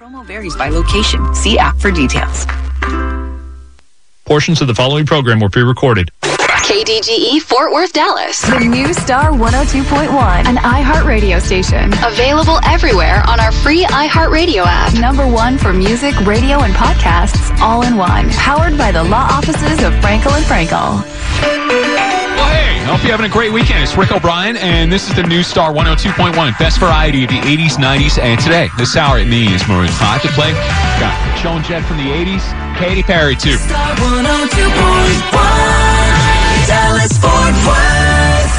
Promo varies by location. See app for details. Portions of the following program were pre-recorded. KDGE Fort Worth, Dallas. The new Star 102.1, an iHeartRadio station. Available everywhere on our free iHeartRadio app. #1 for music, radio, and podcasts, all in one. Powered by the law offices of Frankel and Frankel. Well, hey, I hope you're having a great weekend. It's Rick O'Brien, and this is the new Star 102.1. Best variety of the 80s, 90s, and today. This hour at me is Maroon 5 to play. Got Joan Jett from the 80s, Katy Perry, too. Star 102.1, Dallas, Fort Worth.